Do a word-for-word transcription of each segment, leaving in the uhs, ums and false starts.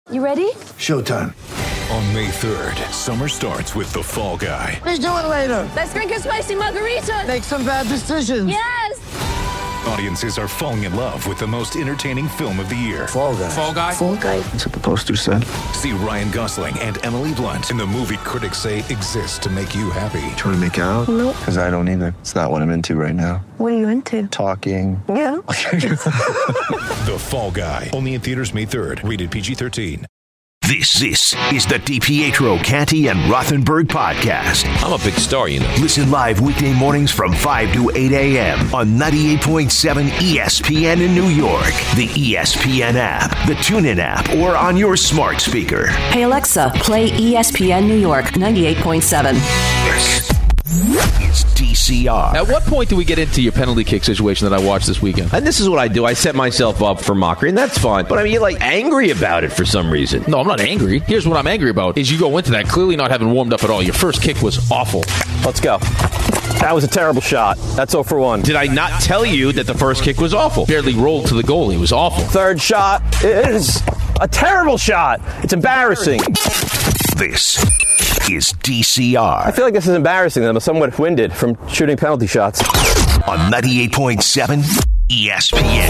You ready? Showtime. On May third, summer starts with The Fall Guy. Let's do it later. Let's drink a spicy margarita. Make some bad decisions. Yes! Audiences are falling in love with the most entertaining film of the year. Fall Guy. Fall Guy? Fall Guy. That's what the poster said. See Ryan Gosling and Emily Blunt in the movie critics say exists to make you happy. Trying to make it out? Nope. Because I don't either. It's not what I'm into right now. What are you into? Talking. Yeah. The Fall Guy. Only in theaters May third. Rated P G thirteen. This, this is the DiPietro, Canty, and Rothenberg podcast. I'm a big star, you know. Listen live weekday mornings from five to eight a.m. on ninety-eight point seven E S P N in New York, the E S P N app, the TuneIn app, or on your smart speaker. Hey, Alexa, play E S P N New York ninety-eight point seven. It's D C R. At what point do we get into your penalty kick situation that I watched this weekend? And this is what I do. I set myself up for mockery, and that's fine. But I mean, you're like angry about it for some reason. No, I'm not angry. Here's what I'm angry about, is you go into that clearly not having warmed up at all. Your first kick was awful. Let's go. That was a terrible shot. That's zero for one. Did I not tell you that the first kick was awful? Barely rolled to the goalie. It was awful. Third shot is a terrible shot. It's embarrassing. This is D C R. I feel like this is embarrassing. I'm somewhat winded from shooting penalty shots. On ninety-eight point seven E S P N.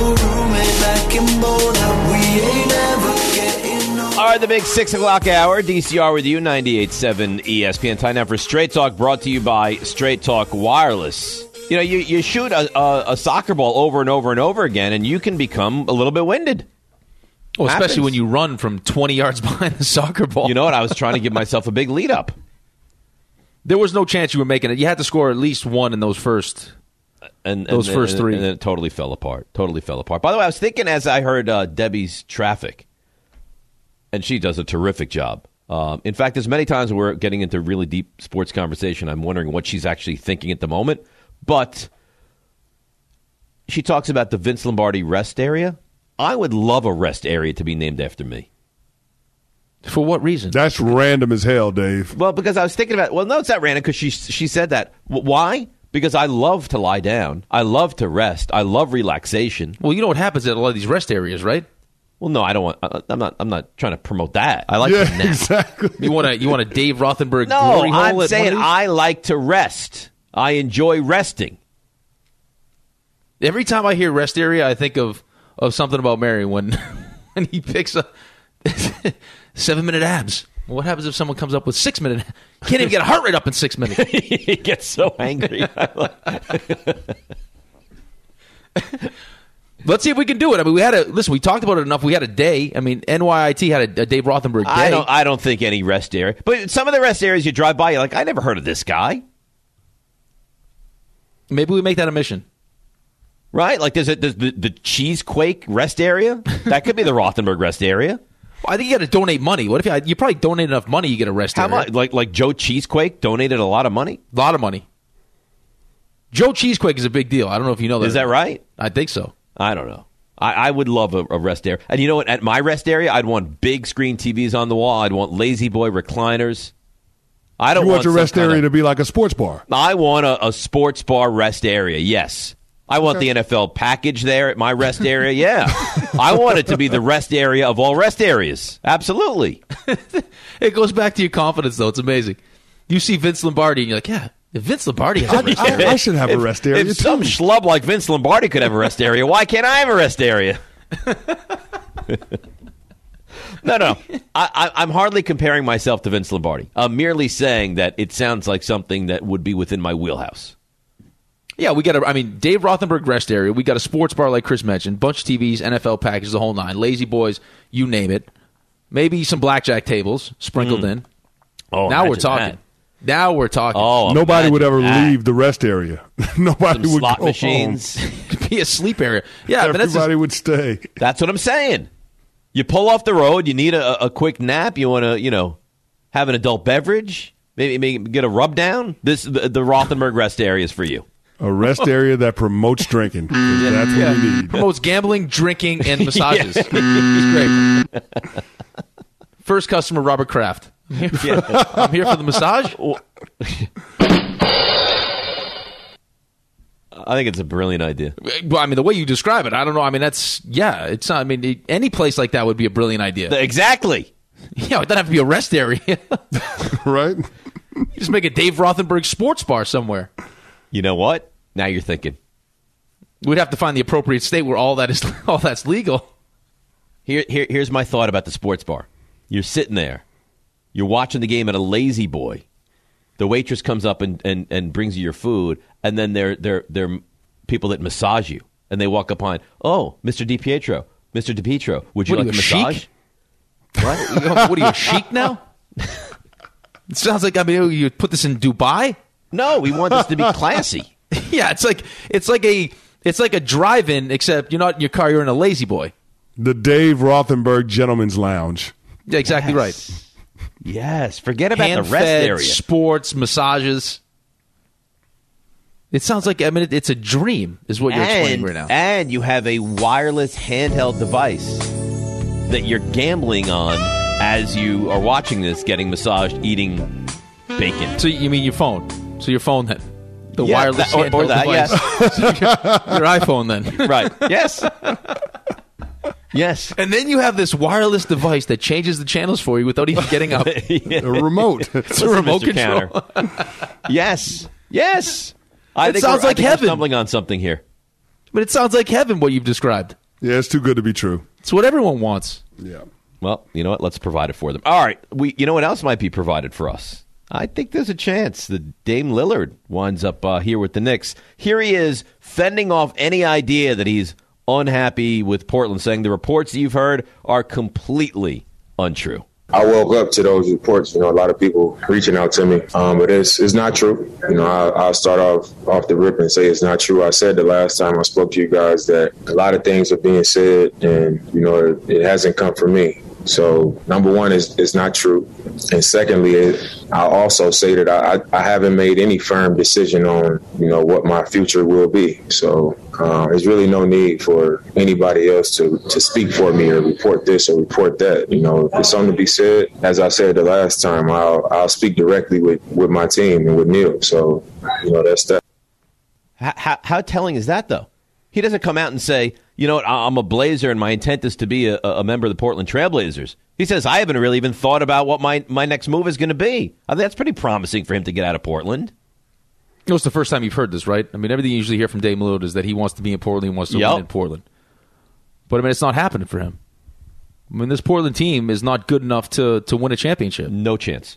All right, the big six o'clock hour. D C R with you, ninety-eight point seven E S P N. Time now for Straight Talk, brought to you by Straight Talk Wireless. You know, you, you shoot a, a, a soccer ball over and over and over again, and you can become a little bit winded. Well, especially Happens. when you run from twenty yards behind the soccer ball. You know what? I was trying to give myself a big lead up. There was no chance you were making it. You had to score at least one in those first and, those and, first and, three. And then it totally fell apart. Totally fell apart. By the way, I was thinking as I heard uh, Debbie's traffic, and she does a terrific job. Um, in fact, as many times we're getting into really deep sports conversation, I'm wondering what she's actually thinking at the moment. But she talks about the Vince Lombardi rest area. I would love a rest area to be named after me. For what reason? That's random as hell, Dave. Well, because I was thinking about, well, no, it's not random because she, she said that. W- why? Because I love to lie down. I love to rest. I love relaxation. Well, you know what happens at a lot of these rest areas, right? Well, no, I don't want, I, I'm not I'm not trying to promote that. I like yeah, to nap. Exactly. You want to you want a Dave Rothenberg No, glory hole I'm at saying one of these? I like to rest. I enjoy resting. Every time I hear rest area, I think of, of something about Mary when, when he picks up seven-minute abs. Well, what happens if someone comes up with six-minute? Can't even get a heart rate up in six minutes. He gets so angry. Let's see if we can do it. I mean, we had a listen. We talked about it enough. We had a day. I mean, N Y I T had a, a Dave Rothenberg day. I don't. I don't think any rest area. But some of the rest areas you drive by, you're like, I never heard of this guy. Maybe we make that a mission. Right? Like, there's, a, there's the, the Cheesequake rest area. That could be the Rothenberg rest area. Well, I think you got to donate money. What if you, you probably donate enough money, you get a rest How area? much? Like, like Joe Cheesequake donated a lot of money? A lot of money. Joe Cheesequake is a big deal. I don't know if you know that. Is that right? I think so. I don't know. I, I would love a, a rest area. And you know what? At my rest area, I'd want big screen T Vs on the wall. I'd want Lazy Boy recliners. I don't you want, want your rest area of, to be like a sports bar. I want a, a sports bar rest area, yes. I want okay. the N F L package there at my rest area, yeah. I want it to be the rest area of all rest areas. Absolutely. It goes back to your confidence, though. It's amazing. You see Vince Lombardi, and you're like, yeah, if Vince Lombardi has a rest I, area. I, I should have if, a rest area, If too. some schlub like Vince Lombardi could have a rest area, why can't I have a rest area? No, no. I, I, I'm hardly comparing myself to Vince Lombardi. I'm merely saying that it sounds like something that would be within my wheelhouse. Yeah, we got a, I mean, Dave Rothenberg rest area. We got a sports bar like Chris mentioned, bunch of T Vs, N F L package, the whole nine. Lazy Boys, you name it. Maybe some blackjack tables sprinkled Mm. in. Oh, now we're imagine talking. that. Now we're talking. Oh, Nobody would ever that. leave the rest area. Nobody Some would slot go machines. home. Could be a sleep area. Yeah, but that's Everybody just, would stay. That's what I'm saying. You pull off the road. You need a, a quick nap. You want to, you know, have an adult beverage. Maybe, maybe get a rub down. This the, the Rothenberg rest area is for you. A rest area that promotes drinking. 'Cause that's what yeah, we need. promotes gambling, drinking, and massages. Yeah. It's great. First customer, Robert Kraft. I'm here for, Yeah. I'm here for the massage. I, I think it's a brilliant idea. Well, I mean, the way you describe it, I don't know. I mean, that's, yeah, it's not, I mean, it, any place like that would be a brilliant idea. Exactly. Yeah, it doesn't have to be a rest area. Right? You just make a Dave Rothenberg sports bar somewhere. You know what? Now you're thinking. We'd have to find the appropriate state where all that is, all that's legal. Here, here, here's my thought about the sports bar. You're sitting there. You're watching the game at a Lazy Boy. The waitress comes up and, and, and brings you your food, and then they're, they're, they're people that massage you. And they walk up behind, oh, Mister DiPietro, Mister DiPietro, would you What, like a are you a massage? sheik? What? What are you, a sheik now? It sounds like, I mean, you put this in Dubai? No, we want this to be classy. Yeah, it's like it's like a it's like a drive-in, except you're not in your car, you're in a Lazy Boy. The Dave Rothenberg Gentleman's Lounge. Yeah, exactly Yes. right. Yes, forget about Hand the rest fed, area. sports, massages. It sounds like, I mean, it, it's a dream, is what you're explaining and, right now. and you have a wireless handheld device that you're gambling on as you are watching this, getting massaged, eating bacon. So you mean your phone? So your phone then? The Yeah, wireless that- or- handheld or that, device. yes. So your, your iPhone then. Right. Yes. Yes. And then you have this wireless device that changes the channels for you without even getting up. A remote. It's a remote Mister control. Counter. Yes. Yes. I It think sounds we're, like I think heaven. We're stumbling on something here. But it sounds like heaven, what you've described. Yeah, it's too good to be true. It's what everyone wants. Yeah. Well, you know what? Let's provide it for them. All right. We. You know what else might be provided for us? I think there's a chance that Dame Lillard winds up uh, here with the Knicks. Here he is, fending off any idea that he's unhappy with Portland, saying the reports that you've heard are completely untrue. I woke up to those reports, you know, a lot of people reaching out to me, um, but it's it's not true. You know, I, I'll start off off the rip and say it's not true. I said the last time I spoke to you guys that a lot of things are being said, and, you know, it, it hasn't come from me. So, number one, is it's not true. And secondly, it, I'll also say that I, I haven't made any firm decision on, you know, what my future will be. So uh, there's really no need for anybody else to, to speak for me or report this or report that. You know, if it's something to be said, as I said the last time, I'll, I'll speak directly with, with my team and with Neil. So, you know, that's that. How, how, how telling is that, though? He doesn't come out and say, you know what, I'm a Blazer and my intent is to be a, a member of the Portland Trailblazers. He says, I haven't really even thought about what my, my next move is going to be. I think that's pretty promising for him to get out of Portland. It was the first time you've heard this, right? I mean, everything you usually hear from Dame Lillard is that he wants to be in Portland, he wants to Yep. win in Portland. But, I mean, it's not happening for him. I mean, this Portland team is not good enough to, to win a championship. No chance.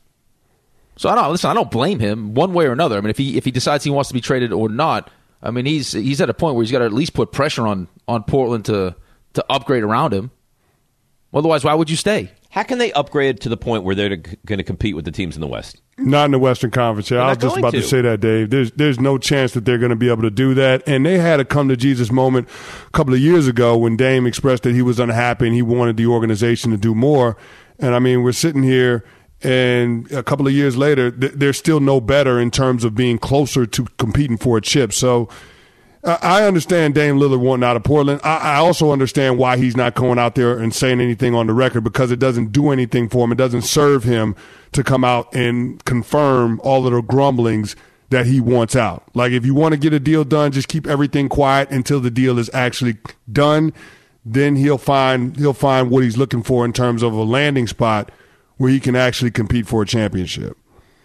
So, I don't, listen, I don't blame him one way or another. I mean, if he if he decides he wants to be traded or not, I mean, he's he's at a point where he's got to at least put pressure on, on Portland to, to upgrade around him. Otherwise, why would you stay? How can they upgrade to the point where they're going to compete with the teams in the West? Not in the Western Conference. Yeah, I was not just going about to. to. say that, Dave. There's there's no chance that they're going to be able to do that. And they had a come to Jesus moment a couple of years ago when Dame expressed that he was unhappy and he wanted the organization to do more. And I mean, we're sitting here, and a couple of years later, th- they're still no better in terms of being closer to competing for a chip. So uh, I understand Dame Lillard wanting out of Portland. I, I also understand why he's not going out there and saying anything on the record, because it doesn't do anything for him. It doesn't serve him to come out and confirm all of the grumblings that he wants out. Like, if you want to get a deal done, just keep everything quiet until the deal is actually done. Then he'll find he'll find what he's looking for in terms of a landing spot where he can actually compete for a championship.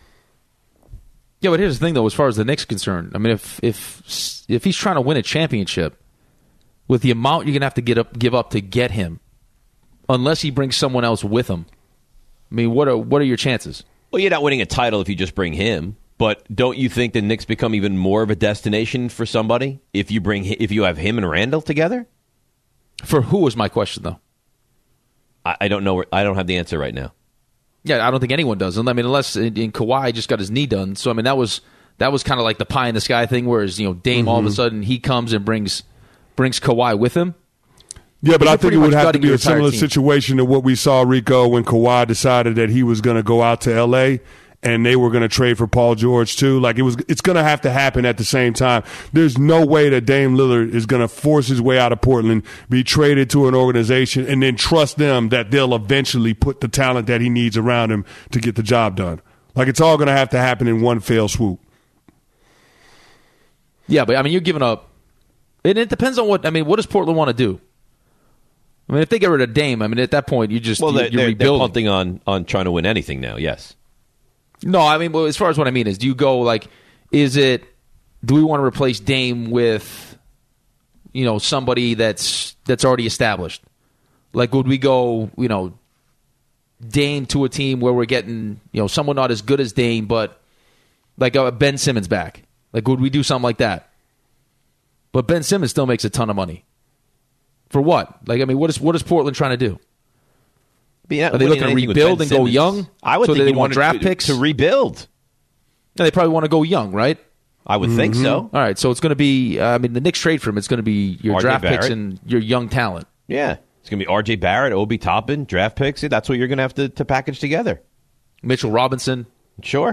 Yeah, but here's the thing, though, as far as the Knicks are concerned. I mean, if if if he's trying to win a championship, with the amount you're going to have to get up, give up to get him, unless he brings someone else with him, I mean, what are what are your chances? Well, you're not winning a title if you just bring him. But don't you think the Knicks become even more of a destination for somebody if you bring if you have him and Randall together? For who is my question, though? I, I don't know. Where, I don't have the answer right now. Yeah, I don't think anyone does. I mean, unless in, in Kawhi just got his knee done. So I mean, that was that was kind of like the pie in the sky thing, whereas you know Dame Mm-hmm. all of a sudden he comes and brings brings Kawhi with him. Yeah, but You're I think pretty it would much have to gutting be your a similar entire team. situation to what we saw, Rico, when Kawhi decided that he was going to go out to L A and they were going to trade for Paul George too. Like, it was, it's going to have to happen at the same time. There's no way that Dame Lillard is going to force his way out of Portland, be traded to an organization, and then trust them that they'll eventually put the talent that he needs around him to get the job done. Like, it's all going to have to happen in one fell swoop. Yeah, but I mean, you're giving up. And it depends on what I mean. What does Portland want to do? I mean, if they get rid of Dame, I mean, at that point, you just well, you're, they're, you're they're, rebuilding. they're punting on on trying to win anything now. Yes. No, I mean, well, as far as what I mean is, do you go like, is it? Do we want to replace Dame with, you know, somebody that's that's already established? Like, would we go, you know, Dame to a team where we're getting, you know, someone not as good as Dame, but like a Ben Simmons back? Like, would we do something like that? But Ben Simmons still makes a ton of money. For what? Like, I mean, what is what is Portland trying to do? Yeah, Are they looking to rebuild and go young? I would so think they you want draft to, picks to rebuild. Yeah, they probably want to go young, right? I would mm-hmm. think so. All right, so it's going to be. Uh, I mean, the Knicks trade for him. It's going to be your R J draft Barrett. picks and your young talent. Yeah, it's going to be R J Barrett, Obi Toppin, draft picks. That's what you're going to have to to package together. Mitchell Robinson, sure.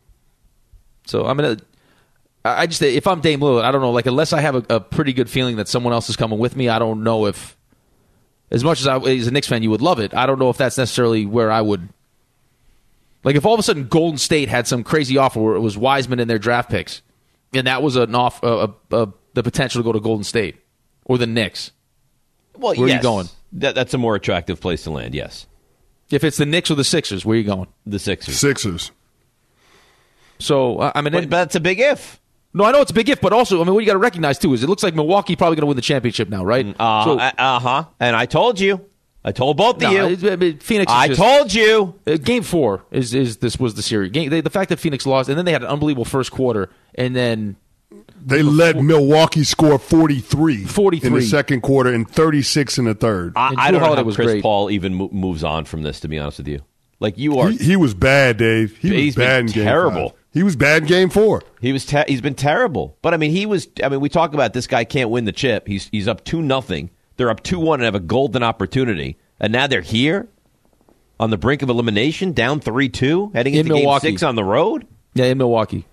So I'm gonna. I just if I'm Dame Lillard, I don't know. Like unless I have a, a pretty good feeling that someone else is coming with me, I don't know if. As much as I, as a Knicks fan, you would love it. I don't know if that's necessarily where I would. Like if all of a sudden Golden State had some crazy offer where it was Wiseman in their draft picks, and that was an off uh, uh, uh, the potential to go to Golden State or the Knicks. Well, where yes. are you going? That, that's a more attractive place to land. Yes. If it's the Knicks or the Sixers, where are you going? The Sixers. Sixers. So uh, I mean, but, but that's a big if. No, I know it's a big if, but also, I mean, what you got to recognize too is it looks like Milwaukee probably going to win the championship now, right? Uh so, uh huh. And I told you, I told both of no, you, it, it, Phoenix. Is I just, told you. Uh, game four is is this was the series. Game, they, the fact that Phoenix lost, and then they had an unbelievable first quarter, and then they let Milwaukee score forty-three, forty-three in the second quarter and thirty-six in the third. I, I don't know how was Chris great. Paul even mo- moves on from this. To be honest with you, like you are, he, he was bad, Dave. He he's was bad been in game terrible. five. He was bad in game four. He was te- he's been terrible. But I mean, he was. I mean, we talk about this guy can't win the chip. He's he's up two nothing. They're up two one and have a golden opportunity, and now they're here on the brink of elimination, down three two, heading in into Milwaukee. game six on the road. Yeah, in Milwaukee.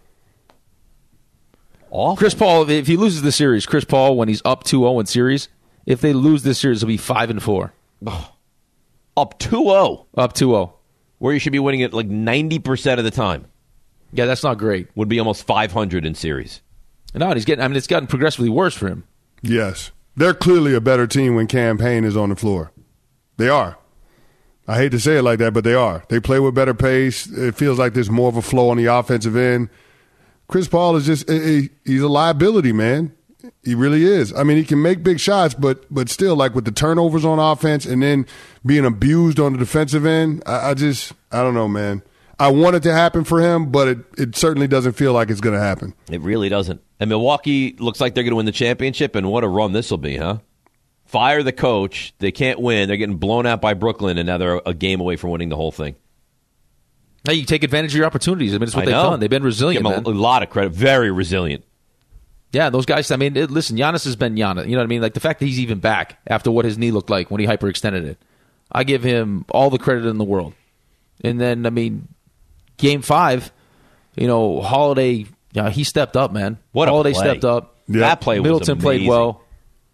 Awful. Chris Paul, if he loses the series, Chris Paul when he's up two oh in series, if they lose this series, it'll be five and four. Oh. Up two oh, up two oh, where you should be winning it like ninety percent of the time. Yeah, that's not great. Would be almost five hundred in series. No, and he's getting. I mean, it's gotten progressively worse for him. Yes, they're clearly a better team when Cam Payne is on the floor. They are. I hate to say it like that, but they are. They play with better pace. It feels like there's more of a flow on the offensive end. Chris Paul is just a, he's a liability, man. He really is. I mean, he can make big shots, but but still, like with the turnovers on offense and then being abused on the defensive end, I, I just I don't know, man. I want it to happen for him, but it, it certainly doesn't feel like it's going to happen. It really doesn't. And Milwaukee looks like they're going to win the championship, and what a run this will be, huh? Fire the coach. They can't win. They're getting blown out by Brooklyn, and now they're a game away from winning the whole thing. Now you take advantage of your opportunities. I mean, it's what I they've know. done. They've been resilient, Give them man. a, a lot of credit. Very resilient. Yeah, those guys, I mean, it, listen, Giannis has been Giannis. You know what I mean? Like the fact that he's even back after what his knee looked like when he hyperextended it. I give him all the credit in the world. And then, I mean, game five, you know, Holiday, you know, he stepped up, man. What a Holiday play. stepped up. Yeah. That play was Middleton amazing. played well.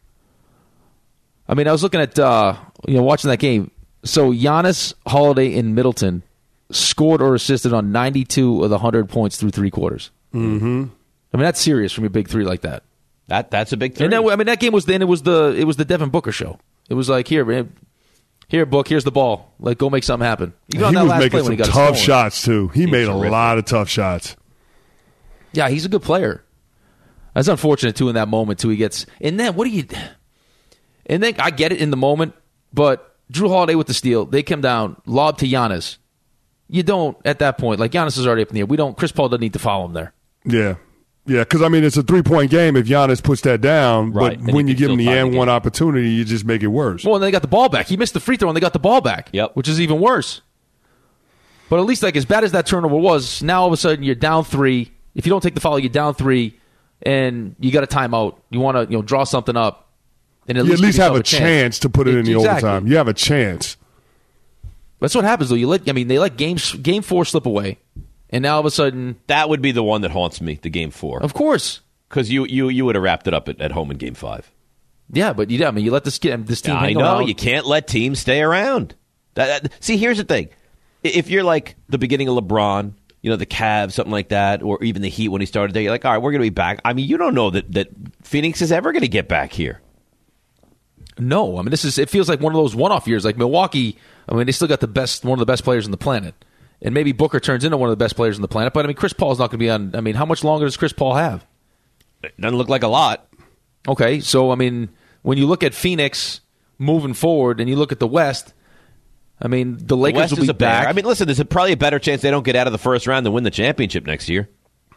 I mean, I was looking at, uh, you know, watching that game. So Giannis, Holiday, and Middleton scored or assisted on ninety-two of the one hundred points through three quarters. Mm-hmm. I mean, that's serious from your big three like that. That That's a big three. And that, I mean, that game was then it was the it was the Devin Booker show. It was like, here, man, here, Book, here's the ball. Like, go make something happen. Even on He that was last making play when some he got it tough stolen. shots, too. He He's made terrific. a lot of tough shots. Yeah, he's a good player. That's unfortunate, too, in that moment, too. He gets, and then what do you, and then I get it in the moment, but Drew Holiday with the steal, they come down, lob to Giannis. You don't, at that point, like Giannis is already up in the air. We don't, Chris Paul doesn't need to follow him there. Yeah. Yeah, because, I mean, it's a three-point game if Giannis puts that down, Right. but Then when you you can give him still the tie the and one game. opportunity, you just make it worse. Well, and they got the ball back. He missed the free throw, and they got the ball back, Yep. which is even worse. But at least, like, as bad as that turnover was, now all of a sudden you're down three. If you don't take the foul, you're down three, and you got a timeout. You want to, you know, draw something up, and at you least, at least give have a yourself chance. to put it in the Exactly. overtime. You have a chance. That's what happens, though. You let, I mean, they let game game four slip away, and now all of a sudden, That would be the one that haunts me, the game four. of course, Because you, you, you would have wrapped it up at, at home in game five. yeah. But you, I mean, you let this get this team. I hang know. around. You can't let teams stay around. That, that- see, here's the thing. If you're like the beginning of LeBron you know, the Cavs, something like that, or even the Heat when he started there. You're like, all right, we're going to be back. I mean, you don't know that, that Phoenix is ever going to get back here. No, I mean, this is. It feels like one of those one-off years. Like Milwaukee, I mean, they still got the best, one of the best players on the planet. And maybe Booker turns into one of the best players on the planet. But, I mean, Chris Paul's not going to be on. I mean, how much longer does Chris Paul have? It doesn't look like a lot. Okay, so, I mean, when you look at Phoenix moving forward and you look at the West, I mean, the Lakers the West will is be a back. back. I mean, listen, there's a, probably a better chance they don't get out of the first round than win the championship next year.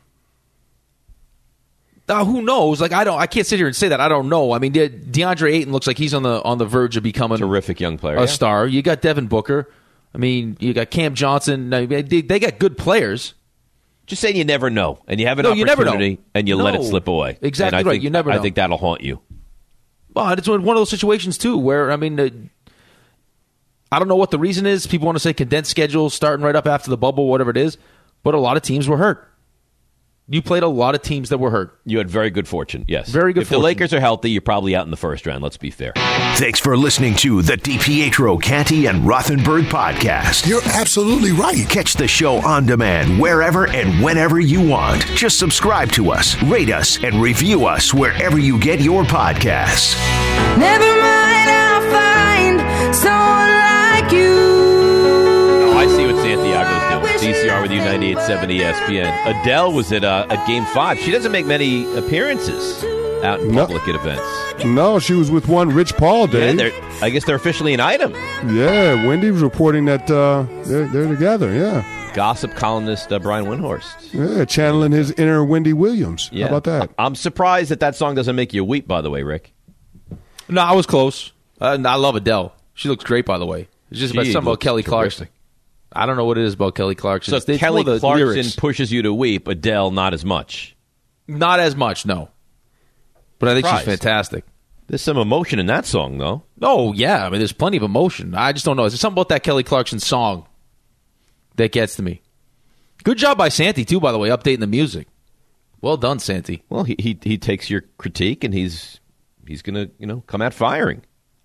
Uh, who knows? Like I don't, I can't sit here and say that. I don't know. I mean, De- DeAndre Ayton looks like he's on the on the verge of becoming terrific young player, a yeah. star. You got Devin Booker. I mean, you got Cam Johnson. They, they got good players. Just saying, you never know, and you have an no, you never opportunity, know. and you no. let it slip away. Exactly and I right. Think, you never know. I think that'll haunt you. Well, it's one of those situations too where I mean, uh, I don't know what the reason is. People want to say condensed schedule, starting right up after the bubble, whatever it is. But a lot of teams were hurt. You played a lot of teams that were hurt. You had very good fortune, yes. Very good if fortune. the Lakers are healthy, you're probably out in the first round, let's be fair. Thanks for listening to the DiPietro, Canty, and Rothenberg podcast. You're absolutely right. Catch the show on demand wherever and whenever you want. Just subscribe to us, rate us, and review us wherever you get your podcasts. Never mind, I'll find someone like you. Oh, I see what Santiago's doing. D C R with you, ninety-eight point seven E S P N. Adele was at uh, at Game Five. She doesn't make many appearances out in No. public at events. No, she was with one Rich Paul, Yeah, Dave. they're, I guess they're officially an item. Yeah, Wendy was reporting that uh, they're, they're together, yeah. Gossip columnist uh, Brian Windhorst. Yeah, channeling his inner Wendy Williams. Yeah. How about that? I'm surprised that that song doesn't make you weep, by the way, Rick. No, I was close. Uh, I love Adele. She looks great, by the way. It's just about She something about looks Kelly terrific. Clarkson. I don't know what it is about Kelly Clarkson. So It's- it's Kelly more the Clarkson lyrics. pushes you to weep, Adele not as much. Not as much, no. But I think Surprised. she's fantastic. There's some emotion in that song, though. Oh, yeah. I mean, there's plenty of emotion. I just don't know. There's something about that Kelly Clarkson song that gets to me. Good job by Santi, too, by the way, updating the music. Well done, Santi. Well, he he, he takes your critique, and he's he's going to, you know, come out firing.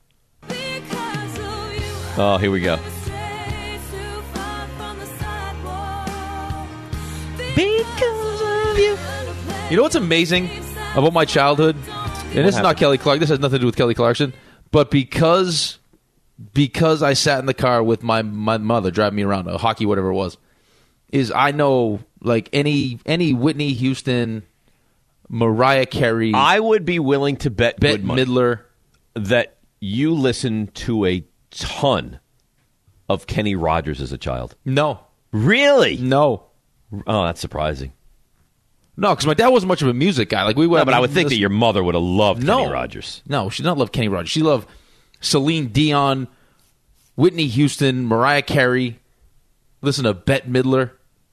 Oh, here we go. Because of you. You know what's amazing about my childhood? And this is not Kelly Clarkson. This has nothing to do with Kelly Clarkson. But because because I sat in the car with my, my mother driving me around, a hockey, whatever it was, is I know like any any Whitney Houston, Mariah Carey, I would be willing to bet Bette good money Midler, that you listened to a ton of Kenny Rogers as a child. No. Really? No. Oh, that's surprising. No, because my dad wasn't much of a music guy. Like we were, No, but I would think that your mother would have loved no, Kenny Rogers. No, she did not love Kenny Rogers. She loved Celine Dion, Whitney Houston, Mariah Carey. Listen to Bette Midler.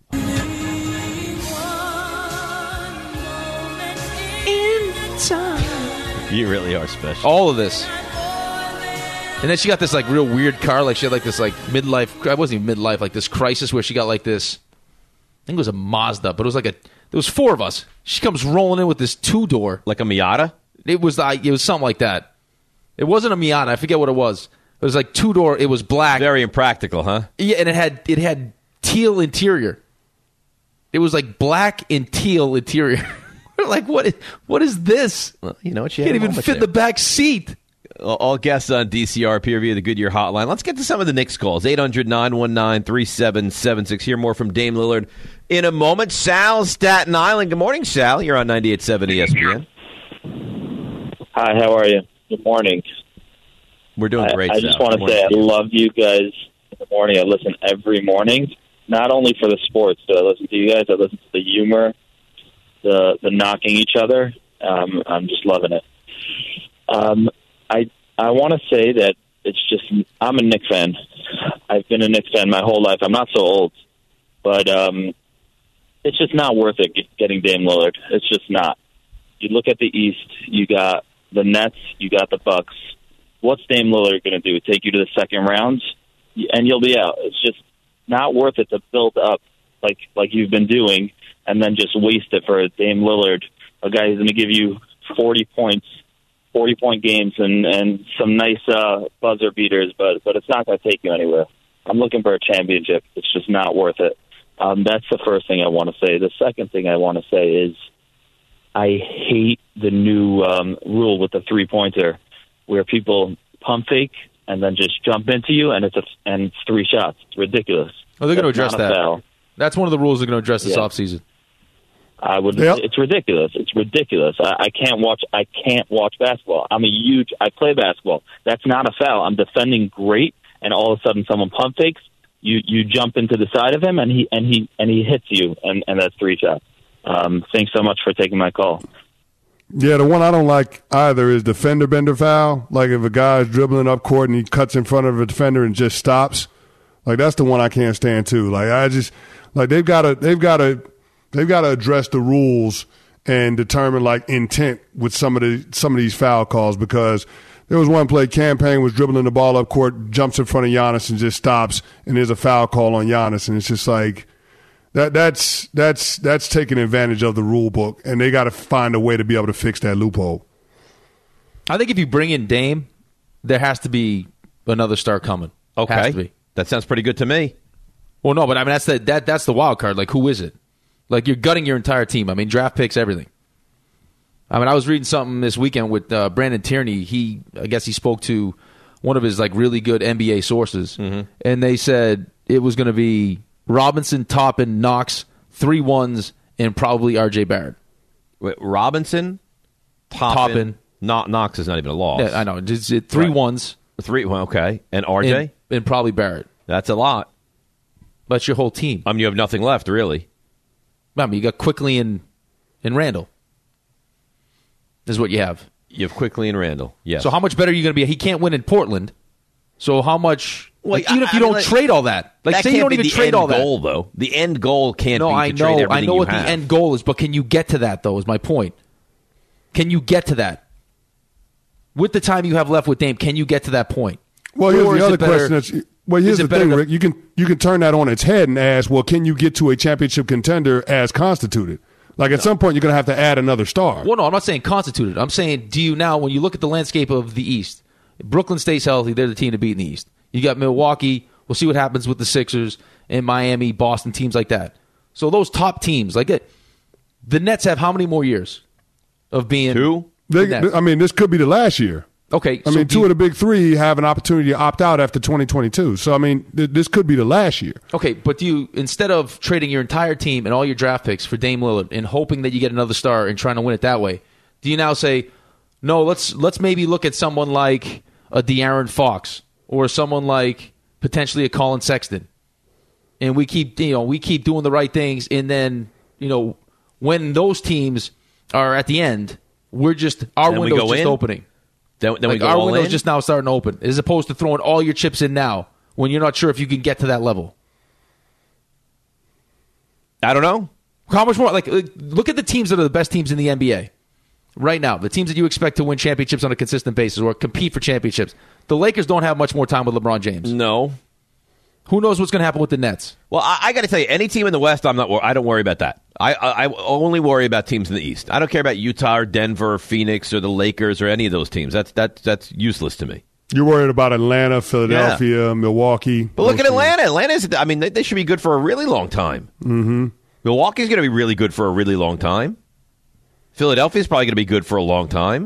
You really are special. All of this. And then she got this like real weird car. Like she had like this like midlife. I wasn't even midlife. Like this crisis where she got like this. I think it was a Mazda, but it was like a. There was four of us. She comes rolling in with this two door, like a Miata. It was like it was something like that. It wasn't a Miata. I forget what it was. It was like two door. It was black. Very impractical, huh? Yeah, and it had it had teal interior. It was like black and teal interior. We're like, what? Is, what is this? Well, you know what? You can't even fit in the back seat. All guests on D C R peer view the Goodyear Hotline. Let's get to some of the Knicks calls. eight hundred, nine one nine, three seven seven six. Hear more from Dame Lillard in a moment. Sal, Staten Island. Good morning, Sal. You're on ninety-eight point seven E S P N. Hi, how are you? Good morning. We're doing great, I, I Sal. just want Good to say I morning. love you guys in the morning. I listen every morning, not only for the sports, but I listen to you guys. I listen to the humor, the the knocking each other. Um, I'm just loving it. Um, I I want to say that it's just I'm a Knicks fan. I've been a Knicks fan my whole life. I'm not so old, but um, it's just not worth it get- getting Dame Lillard. It's just not. You look at the East. You got the Nets. You got the Bucks. What's Dame Lillard going to do? Take you to the second round, and you'll be out. It's just not worth it to build up like like you've been doing, and then just waste it for Dame Lillard, a guy who's going to give you forty points, forty point games, and and some nice uh, buzzer beaters, but but it's not going to take you anywhere. I'm looking for a championship. It's just not worth it. Um, that's the first thing I want to say. The second thing I want to say is I hate the new um, rule with the three-pointer where people pump fake and then just jump into you, and it's a, and it's three shots. It's ridiculous. Oh, they're going to address that. Foul. That's one of the rules they're going to address this Yeah. offseason. I would. Yep. It's ridiculous. It's ridiculous. I, I can't watch. I can't watch basketball. I'm a huge. I play basketball. That's not a foul. I'm defending great, and all of a sudden, someone pump fakes. You you jump into the side of him, and he and he and he hits you, and, and that's three shots. Um, thanks so much for taking my call. Yeah, the one I don't like either is the fender bender foul. Like if a guy's dribbling up court and he cuts in front of a defender and just stops. Like that's the one I can't stand too. Like I just like they've got to they've got to they've got to address the rules and determine like intent with some of the some of these foul calls, because there was one play, Campaign was dribbling the ball up court, jumps in front of Giannis and just stops, and there's a foul call on Giannis, and it's just like that that's that's that's taking advantage of the rule book, and they got to find a way to be able to fix that loophole. I think if you bring in Dame, there has to be another star coming. Okay. Has to be. That sounds pretty good to me. Well, no, but I mean that's the that that's the wild card. Like, who is it? Like, you're gutting your entire team. I mean, draft picks, everything. I mean, I was reading something this weekend with uh, Brandon Tierney. He, I guess, he spoke to one of his like really good N B A sources, Mm-hmm. and they said it was going to be Robinson, Toppin, Knox, three ones, and probably R J Barrett. Wait, Robinson, Toppin, Toppin. Not Knox is not even a loss. Yeah, I know. It's, it, three Right. ones. Three, well, okay, and R J, and, and probably Barrett. That's a lot. That's your whole team. I mean, you have nothing left, really. I mean, you got Quickly and and Randall. Is what you have. You have Quickly and Randall. Yes. So how much better are you going to be? He can't win in Portland. So how much? Well, like, even I- if you I don't mean, like, trade all that, like that say you can't don't be even the trade end all that. goal, though. The end goal can't no, be I to trade know, everything I know you what have. the end goal is, but can you get to that? Though is my point. Can you get to that with the time you have left with Dame? Can you get to that point? Well, here's Or is the other it better- question. That's, well, here's is it the better thing, to- Rick. You can you can turn that on its head and ask, well, can you get to a championship contender as constituted? Like at some point, you're going to have to add another star. Well, no, I'm not saying constituted. I'm saying, do you now, when you look at the landscape of the East, Brooklyn stays healthy, they're the team to beat in the East. You got Milwaukee. We'll see what happens with the Sixers and Miami, Boston, teams like that. So those top teams, like it, the Nets have how many more years of being two? They, the Nets? I mean, this could be the last year. Okay, I so mean, do two you- of the big three have an opportunity to opt out after twenty twenty-two. So, I mean, th- this could be the last year. Okay, but do you, instead of trading your entire team and all your draft picks for Dame Lillard and hoping that you get another star and trying to win it that way, do you now say, no, let's let's maybe look at someone like a De'Aaron Fox or someone like potentially a Colin Sexton, and we keep you know we keep doing the right things, and then you know when those teams are at the end, we're just our Then we window's go just in? opening. Then, then like we go our all window's in? just now starting to open, as opposed to throwing all your chips in now when you're not sure if you can get to that level. I don't know. How much more? Like, uh, look at the teams that are the best teams in the N B A right now. The teams that you expect to win championships on a consistent basis or compete for championships. The Lakers don't have much more time with LeBron James. No. Who knows what's going to happen with the Nets? Well, I, I got to tell you, any team in the West, I'm not. wor- I don't worry about that. I, I I only worry about teams in the East. I don't care about Utah or Denver or Phoenix or the Lakers or any of those teams. That's that's that's useless to me. You're worried about Atlanta, Philadelphia, Milwaukee. But look at Atlanta. Atlanta's. I mean, they, they should be good for a really long time. Mm-hmm. Milwaukee's going to be really good for a really long time. Philadelphia's probably going to be good for a long time.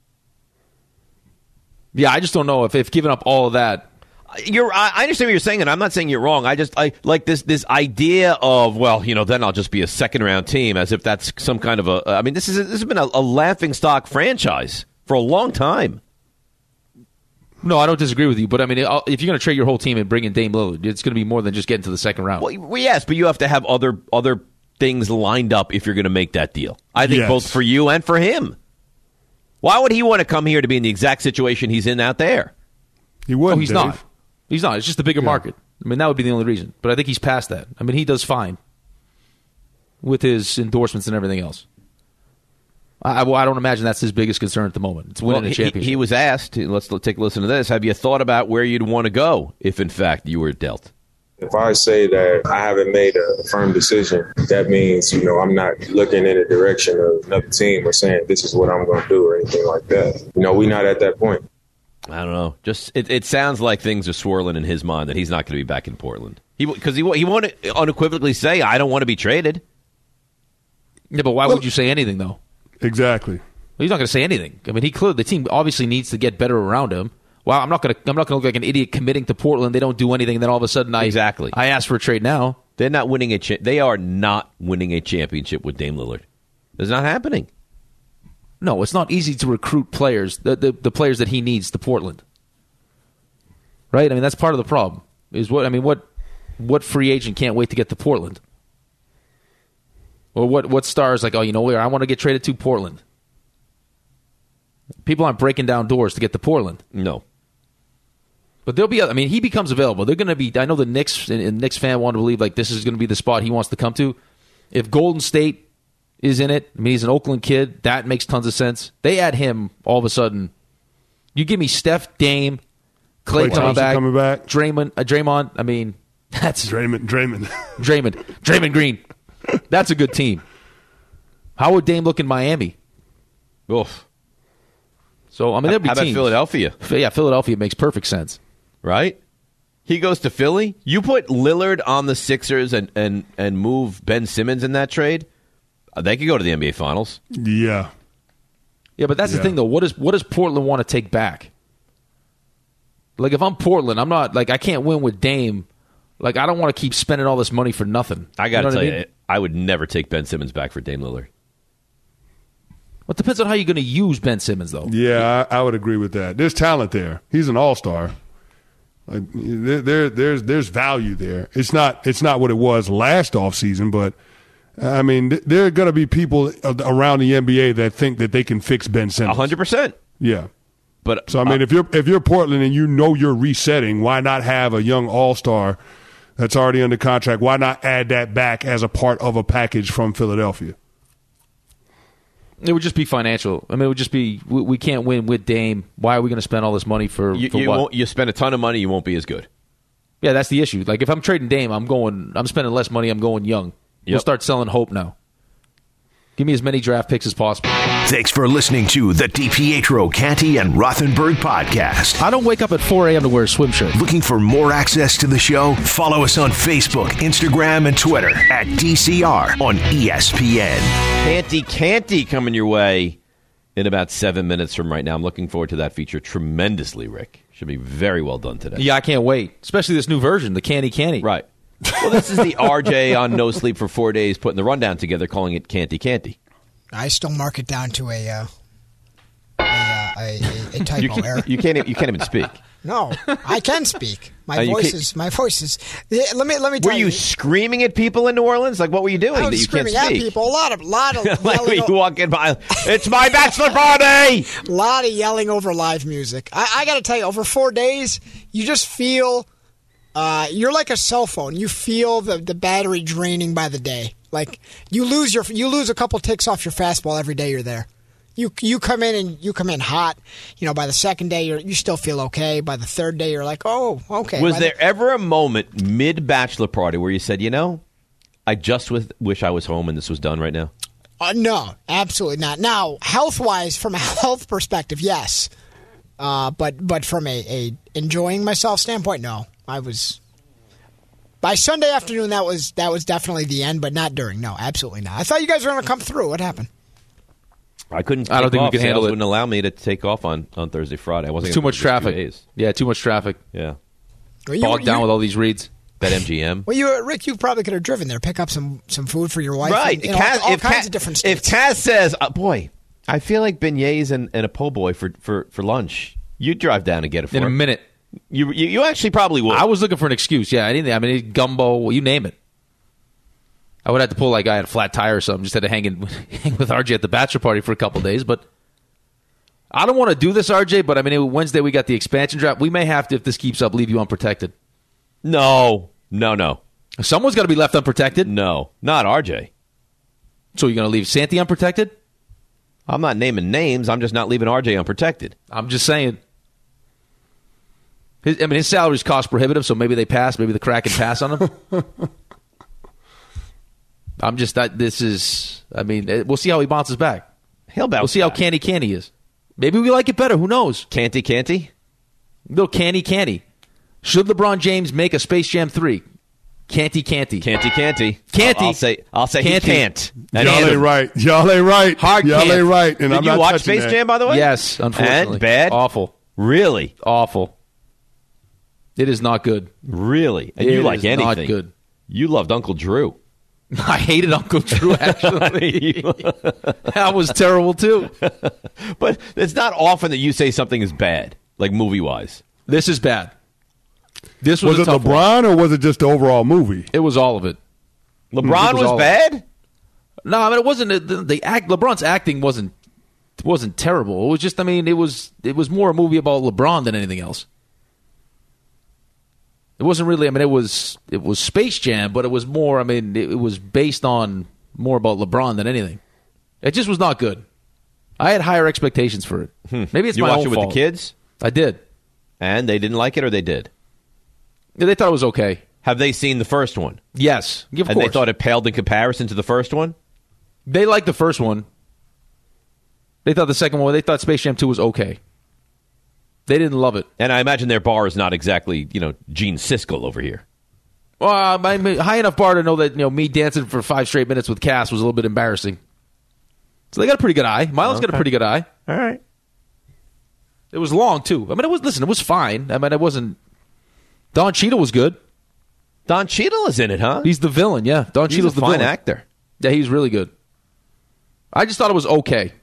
Yeah, I just don't know if, if giving up all of that. You're. I I understand what you're saying, and I'm not saying you're wrong. I just I like this this idea of well, you know, then I'll just be a second round team, as if that's some kind of a. I mean, this is this has been a, a laughing stock franchise for a long time. No, I don't disagree with you, but I mean, I'll- if you're going to trade your whole team and bring in Dame Lillard, it's going to be more than just getting to the second round. Well, well, yes, but you have to have other other things lined up if you're going to make that deal. I think Yes. both for you and for him. Why would he want to come here to be in the exact situation he's in out there? He wouldn't. Oh, he's Dave. not. He's not. It's just a bigger market. I mean, that would be the only reason. But I think he's past that. I mean, he does fine with his endorsements and everything else. I, I don't imagine that's his biggest concern at the moment. It's winning Well, a he, championship. he was asked, let's take a listen to this, have you thought about where you'd want to go if, in fact, you were dealt? If I say that I haven't made a firm decision, that means, you know, I'm not looking in the direction of another team or saying this is what I'm going to do or anything like that. You know, we're not at that point. I don't know. Just it, it sounds like things are swirling in his mind that he's not going to be back in Portland. He because he he won't unequivocally say, "I don't want to be traded." Yeah, but why Well, would you say anything though? Exactly. Well, he's not going to say anything. I mean, he clearly the team obviously needs to get better around him. Well, I'm not going to I'm not going to look like an idiot committing to Portland. They don't do anything, and then all of a sudden I exactly I ask for a trade now. They're not winning a. Cha- they are not winning a championship with Dame Lillard. It's not happening. No, it's not easy to recruit players, the, the the players that he needs to Portland. Right? I mean, that's part of the problem. Is what I mean. What what free agent can't wait to get to Portland? Or what what stars like, oh, you know where I want to get traded to Portland? People aren't breaking down doors to get to Portland. No. But there'll be, I mean, he becomes available. They're going to be, I know the Knicks and, and Knicks fan want to believe like this is going to be the spot he wants to come to. If Golden State is in it, I mean, he's an Oakland kid, that makes tons of sense. They add him, all of a sudden. You give me Steph, Dame, Klay, Klay coming, back, coming back, Draymond, uh, Draymond, I mean, that's... Draymond, Draymond. Draymond, Draymond Green. That's a good team. How would Dame look in Miami? Oof. So, I mean, there'd be How about teams. Philadelphia? Yeah, Philadelphia makes perfect sense. Right? He goes to Philly. You put Lillard on the Sixers and, and, and move Ben Simmons in that trade, they could go to the N B A Finals. Yeah. Yeah, but that's Yeah. the thing, though. What, is, what does Portland want to take back? Like, if I'm Portland, I'm not, like, I can't win with Dame. Like, I don't want to keep spending all this money for nothing. I got to you know tell what I you, mean? I would never take Ben Simmons back for Dame Lillard. Well, it depends on how you're going to use Ben Simmons, though. Yeah, I, I would agree with that. There's talent there. He's an all-star. Like there, there, there's there's value there. It's not it's not what it was last offseason, but I mean, th- there are going to be people around the N B A that think that they can fix Ben Simmons. A hundred percent. Yeah. But so I mean, uh, if you're if you're Portland and you know you're resetting, why not have a young all-star that's already under contract? Why not add that back as a part of a package from Philadelphia? It would just be financial. I mean, it would just be, we, we can't win with Dame. Why are we going to spend all this money for, you, for you, what? won't, you spend a ton of money, you won't be as good. Yeah, that's the issue. Like, if I'm trading Dame, I'm going, I'm spending less money, I'm going young. We'll Yep. start selling hope now. Give me as many draft picks as possible. Thanks for listening to the DiPietro, Canty, and Rothenberg podcast. I don't wake up at four a.m. to wear a swim shirt. Looking for more access to the show? Follow us on Facebook, Instagram, and Twitter at D C R on E S P N. Canty Canty coming your way in about seven minutes from right now. I'm looking forward to that feature tremendously, Rick. Should be very well done today. Yeah, I can't wait. Especially this new version, the Candy Candy. Right. Well, this is the R J on No Sleep for Four Days putting the rundown together, calling it Canty Canty. I still mark it down to a uh, a, uh, a, a, a typo You, can, error. you can't. You can't even speak. No, I can speak. My Uh, you voice can't- is my voice is. Yeah, let me let me tell Were you screaming at people in New Orleans? Like, what were you doing I that was you can't screaming at speak? people. A lot of lot of like yelling you o- walking by, it's my bachelor party. A lot of yelling over live music. I, I got to tell you, over four days, you just feel uh, you're like a cell phone. You feel the, the battery draining by the day. Like you lose your you lose a couple ticks off your fastball every day you're there. You you come in and you come in hot. You know, by the second day you're, you still feel okay. By the third day you're like, oh, okay. Was By there the, ever a moment mid bachelor party where you said, you know, I just with, wish I was home and this was done right now? Uh, no, absolutely not. Now, health wise, from a health perspective, yes. Uh, but but from a, a enjoying myself standpoint, no. I was by Sunday afternoon. That was that was definitely the end, but not during. No, absolutely not. I thought you guys were going to come through. What happened? I couldn't. I don't take think we off. can handle Sales it. Wouldn't allow me to take off on, on Thursday, Friday. I wasn't It's too gonna much do it for two traffic. days. Yeah, too much traffic. Yeah, Well, you, bogged you- down with all these reads. that M G M. Well, you Rick, you probably could have driven there, pick up some, some food for your wife, Right. and, you know, Kaz- all, all if kinds Kaz- of different If states. Kaz says, uh, "Boy, I feel like beignets and, and a po' boy for, for, for lunch," you drive down and get it for In a him. minute. You, you you actually probably would. I was looking for an excuse. Yeah, anything. I mean, gumbo, you name it. I would have to pull like I had a flat tire or something. Just had to hang, in, hang with R J at the bachelor party for a couple days. But I don't want to do this, R J. But I mean, Wednesday we got the expansion draft. We may have to, if this keeps up, leave you unprotected. No, no, no, Someone's got to be left unprotected. no, not R J. So you're going to leave Santi unprotected? I'm not naming names. I'm just not leaving R J unprotected. I'm just saying. His, I mean, his salary's cost prohibitive, so maybe they pass. Maybe the Kraken pass on him. I'm just that. This is. I mean, eh, we'll see how he bounces back. He'll bounce We'll see how back. candy candy is. Maybe we like it better. Who knows? Canty, canty. Little candy candy. Should LeBron James make a Space Jam three? Canty, canty. Canty, canty. Canty. I'll, I'll say, I'll say Canty. he can't. Y'all ain't right. Y'all ain't right. Hard Y'all can't. ain't right. And Did I'm you not watch touching Space that. Jam, by the way? Yes, unfortunately. And bad? Awful. Really? Awful. It is not good. Really? And It you like is anything. not good. You loved Uncle Drew. I hated Uncle Drew, actually. That was terrible, too. But it's not often that you say something is bad, like movie-wise. This is bad. This was, Was a it tough LeBron one. or was it just the overall movie? It was all of it. LeBron It was, all of bad? it. No, I mean it wasn't the, the act. LeBron's acting wasn't wasn't terrible. It was just, I mean, it was it was more a movie about LeBron than anything else. It wasn't really. I mean, it was it was Space Jam, but it was more. I mean, it, it was based on more about LeBron than anything. It just was not good. I had higher expectations for it. Hmm. Maybe it's you my watched own it with fault. the kids? I did. And they didn't like it, or they did? Yeah, they thought it was okay. Have they seen the first one? Yes, of and course. they thought it paled in comparison to the first one? They liked the first one. They thought the second one, they thought Space Jam two was okay. They didn't love it. And I imagine their bar is not exactly, you know, Gene Siskel over here. Well, I'm a high enough bar to know that, you know, me dancing for five straight minutes with Cass was a little bit embarrassing. So they got a pretty good eye. Milo's Okay. got a pretty good eye. All right. It was long, too. I mean, it was, listen, it was fine. I mean, it wasn't. Don Cheadle was good. Don Cheadle is in it, huh? He's the villain, yeah. Don He's Cheadle's a the fine villain. actor. Yeah, he's really good. I just thought it was okay.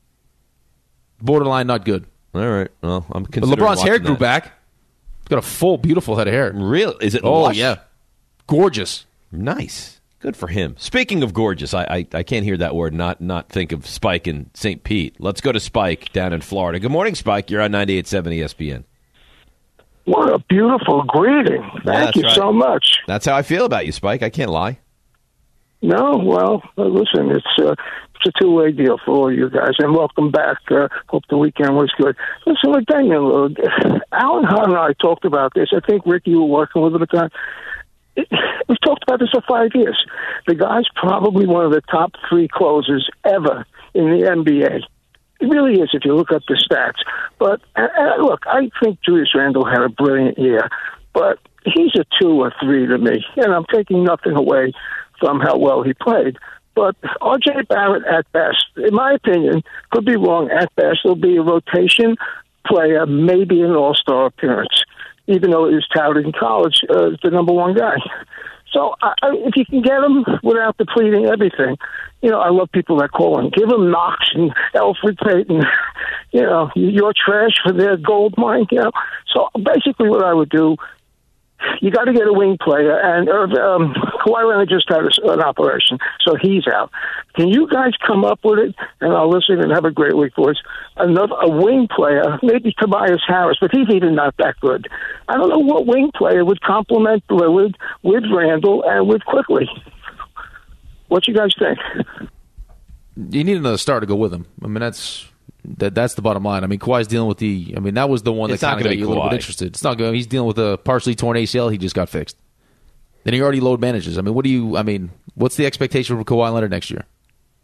Borderline not good. All right. Well, I'm But considering LeBron's hair watching grew that. back. He's got a full, beautiful head of hair. Real? Is it Oh, lush? yeah. Gorgeous. Nice. Good for him. Speaking of gorgeous, I, I I can't hear that word, not not think of Spike in Saint Pete. Let's go to Spike down in Florida. Good morning, Spike. You're on ninety-eight point seven E S P N. What a beautiful greeting. Thank that's you right. so much. That's how I feel about you, Spike. I can't lie. No, well, uh, listen, it's uh, it's a two-way deal for all you guys, and welcome back. Uh, hope the weekend was good. Listen, with Daniel, uh, Alan Hunt and I talked about this. I think, Rick, you were working with him at the time. It, we've talked about this for five years. The guy's probably one of the top three closers ever in the N B A. It really is if you look up the stats. But, uh, uh, look, I think Julius Randle had a brilliant year, but he's a two or three to me, and I'm taking nothing away from how well he played. But R J Barrett, at best, in my opinion, could be wrong, at best, he'll be a rotation player, maybe an all-star appearance, even though he was touted in college uh, as the number one guy. So I, I, if you can get him without depleting everything, you know, I love people that call him. Give him Knox and Elfrid Payton. You know, you're trash for their gold mine, you know. So basically what I would do, you got to get a wing player, and um, Kawhi Leonard just had a, an operation, so he's out. Can you guys come up with it? And I'll listen and have a great week for us. Another a wing player, maybe Tobias Harris, but he's even not that good. I don't know what wing player would complement Lillard with Randall and with Quickly. What you guys think? You need another star to go with him. I mean, that's that. That's the bottom line. I mean, Kawhi's dealing with the. I mean, that was the one It's that not kind of gonna got be you a little Kawhi. bit interested. It's not good. He's dealing with a partially torn A C L. He just got fixed. Then he already load manages. I mean, what do you? I mean, what's the expectation for Kawhi Leonard next year?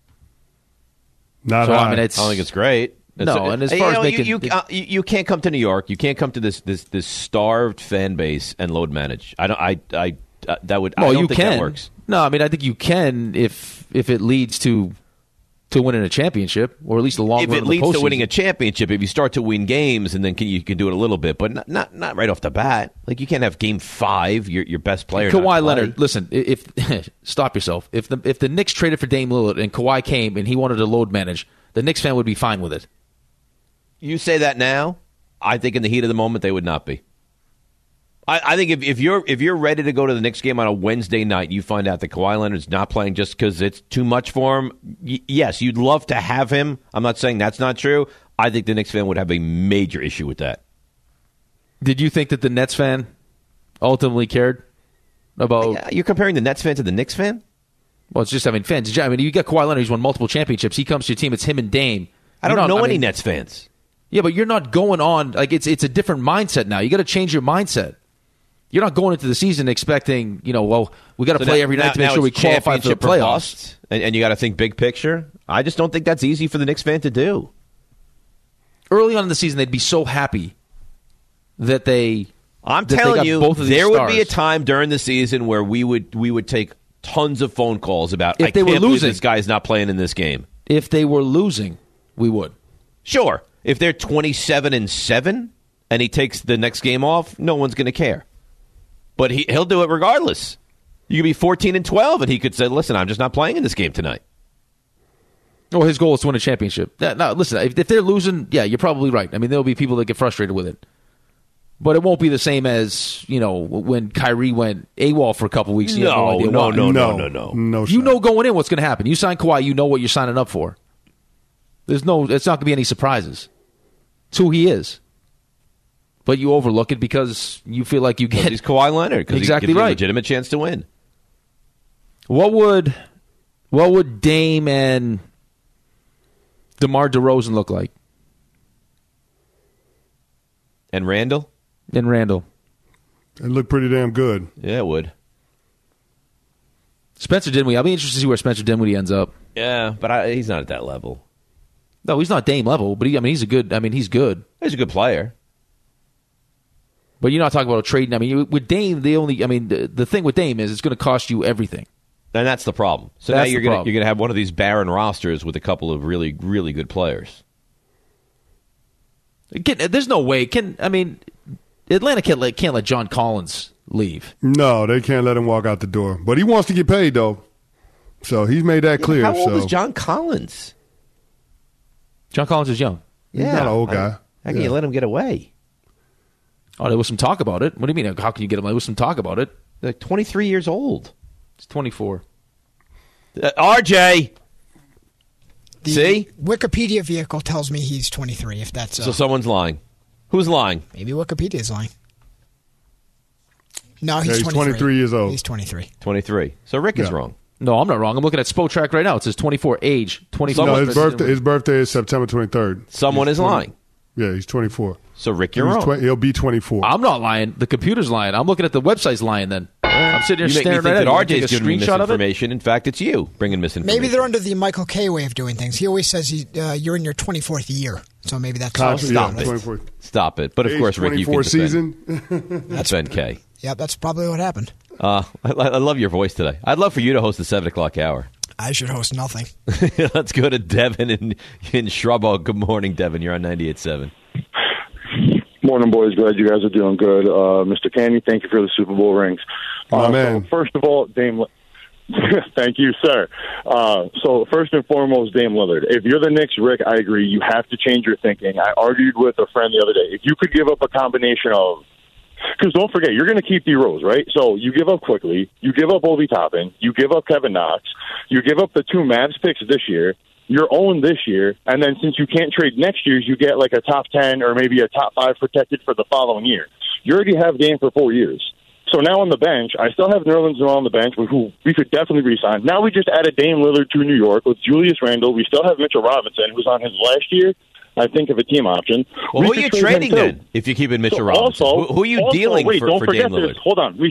Not So, I high. mean, it's- I don't think it's great. No, It's- and as you far as know, making- you you, uh, you you can't come to New York, you can't come to this this this starved fan base and load manage. I don't. I I uh, that would. Well, I don't you think can. that works. No, I mean, I think you can if if it leads to to winning a championship or at least a long If run it of the leads to postseason. winning a championship, if you start to win games, and then can, you can do it a little bit, but not not, not right off the bat. Like you can't have game five, your your best player. not Kawhi play. Leonard, listen, if stop yourself. If the if the Knicks traded for Dame Lillard and Kawhi came and he wanted to load manage, the Knicks fan would be fine with it. You say that now, I think in the heat of the moment they would not be. I, I think if, if you're if you're ready to go to the Knicks game on a Wednesday night, you find out that Kawhi Leonard's not playing just because it's too much for him. Y- yes, you'd love to have him. I'm not saying that's not true. I think the Knicks fan would have a major issue with that. Did you think that the Nets fan ultimately cared about? You're comparing the Nets fan to the Knicks fan? Well, it's just I mean fans. I mean, you got Kawhi Leonard. He's won multiple championships. He comes to your team. It's him and Dame. I You're don't not- know I any mean- Nets fans. Yeah, but you're not going on like it's it's a different mindset now. You got to change your mindset. You're not going into the season expecting, you know, well, we got to So play now- every night now- to make now sure we it's qualify for the championship or playoffs. bust, and, and you got to think big picture. I just don't think that's easy for the Knicks fan to do. Early on in the season, they'd be so happy that they I'm that they telling got you, both of these there would be a stars. time during the season where we would we would take tons of phone calls about, If I they were can't believe losing. this guy's not playing in this game. If they were losing, we would. Sure. If they're twenty-seven and seven and he takes the next game off, no one's going to care. But he, he'll do it regardless. You could be fourteen and twelve, and he could say, listen, I'm just not playing in this game tonight. Oh, his goal is to win a championship. Yeah, no, listen, if, if they're losing, yeah, you're probably right. I mean, there'll be people that get frustrated with it. But it won't be the same as, you know, when Kyrie went AWOL for a couple weeks. You No, have no, idea no, why. no, no, no, no. No You shot. know going in what's going to happen. You sign Kawhi, you know what you're signing up for. There's no, it's not going to be any surprises. It's who he is. But you overlook it because you feel like you get. He's Kawhi Leonard. Exactly he gives you right. a legitimate chance to win. What would, what would Dame and DeMar DeRozan look like? And Randall? And Randall. It looked pretty damn good. Yeah, it would. Spencer Dinwiddie. I'll be interested to see where Spencer Dinwiddie ends up. Yeah, but I, he's not at that level. No, he's not Dame level, but he, I mean, he's a good. I mean, he's good. He's a good player. But you're not talking about trading. I mean, with Dame, the only. I mean, the, the thing with Dame is it's going to cost you everything. And that's the problem. So That's now you're the going problem. you're going to have one of these barren rosters with a couple of really, really good players. Can, there's no way. Can I mean, Atlanta can't let can't let John Collins leave. No, they can't let him walk out the door. But he wants to get paid, though. So he's made that clear. How old so. is John Collins? John Collins is young. He's not an old guy. How, how can Yeah. you let him get away? Oh, there was some talk about it. What do you mean? How can you get him? There was some talk about it. Like twenty-three years old. He's twenty-four. Uh, R J. The See? Wikipedia vehicle tells me he's twenty-three, if that's... Uh, So someone's lying. Who's lying? maybe Wikipedia's lying. No, Yeah, he's, he's 23. twenty-three years old. He's twenty-three. twenty-three. So Rick is Yeah. wrong. No, I'm not wrong. I'm looking at Spotrac right now. It says twenty-four age. twenty-four. No, his birthday, his birthday is September twenty-third. Someone He's is twenty lying. Yeah, he's twenty-four. So Rick, you're He's wrong. twen- he'll be twenty-four. I'm not lying. The computer's lying. I'm looking at the website's lying. Then I'm sitting here You make me staring think right at that it. R You J's take a giving me screenshot of it. misinformation. In fact, it's you bringing misinformation. Maybe they're under the Michael K way of doing things. He always says he, uh, you're in your twenty-fourth year. So maybe that's... Con- stop yeah, it. twenty-four. Stop it. But of Age course, Rick, you can twenty-four defend, season. defend K. Yep, that's probably what happened. Uh, I, I love your voice today. I'd love for you to host the seven o'clock hour. I should host nothing. Let's go to Devin in, in Shrubbo. Good morning, Devin. You're on ninety-eight point seven. Morning, boys. Glad you guys are doing good. Uh, Mister Candy, thank you for the Super Bowl rings. My uh, man. So first of all, Dame. Thank you, sir. Uh, so first and foremost, Dame Lillard. If you're the Knicks, Rick, I agree. You have to change your thinking. I argued with a friend the other day. If you could give up a combination of, because don't forget, you're going to keep D Rose, right? So you give up quickly, you give up Obi Toppin, you give up Kevin Knox, you give up the two Mavs picks this year. You're owned this year, and then since you can't trade next year, you get like a top ten or maybe a top five protected for the following year. You already have Dame for four years. So now on the bench, I still have Nerlens Noel on the bench, who we could definitely re-sign. Now we just added Dame Lillard to New York with Julius Randle. We still have Mitchell Robinson, who's on his last year, I think, of a team option. Well, We who are could you trade him trading too. then? If you keep in Mitchell So Robinson, also, who, who are you also, dealing wait, for, don't for forget Dame Lillard? this. Hold on. We,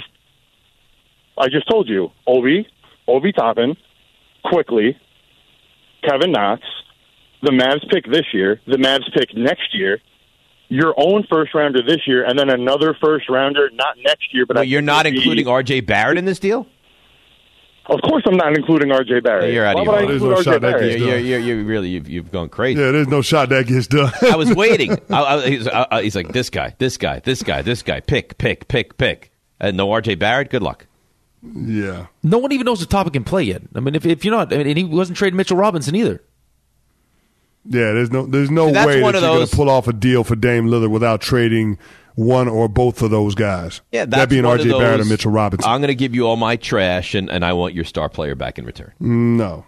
I just told you, Obi, Obi Toppin, quickly, Kevin Knox, the Mavs pick this year, the Mavs pick next year, your own first rounder this year, and then another first rounder not next year. But Well, I you're think not it'll be- including R J Barrett in this deal? Of course, I'm not including R J Barrett. You're out Why of would I your There's include no R J shot that Barrett? gets You're, done. you're, you're really you've, you've gone crazy. Yeah, there's no shot that gets done. I was waiting. I, I, he's, I, he's like this guy, this guy, this guy, this guy. Pick, pick, pick, pick. And no R J Barrett. Good luck. Yeah. No one even knows the topic can play yet. I mean, if if you're not, I mean, and he wasn't trading Mitchell Robinson either. Yeah, there's no there's no See, that's way one that of you're going those- to pull off a deal for Dame Lillard without trading one or both of those guys. Yeah, that's that being one R J of Barrett those, or Mitchell Robinson. I'm going to give you all my trash, and, and I want your star player back in return. No.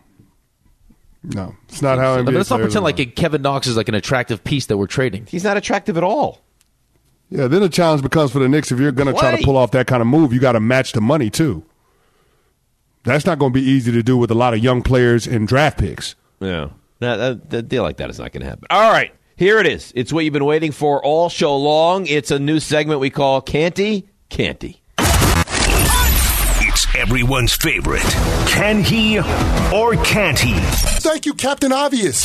No. It's not how I N B A mean, let's not players pretend are. like a Kevin Knox is like an attractive piece that we're trading. He's not attractive at all. Yeah, then the challenge becomes for the Knicks, if you're going to try to Play. pull off that kind of move, you got to match the money, too. That's not going to be easy to do with a lot of young players and draft picks. Yeah, that, that, that deal like that is not going to happen. All right, here it is. It's what you've been waiting for all show long. It's a new segment we call Canty Canty. It's everyone's favorite. Can he or can't he? Thank you, Captain Obvious.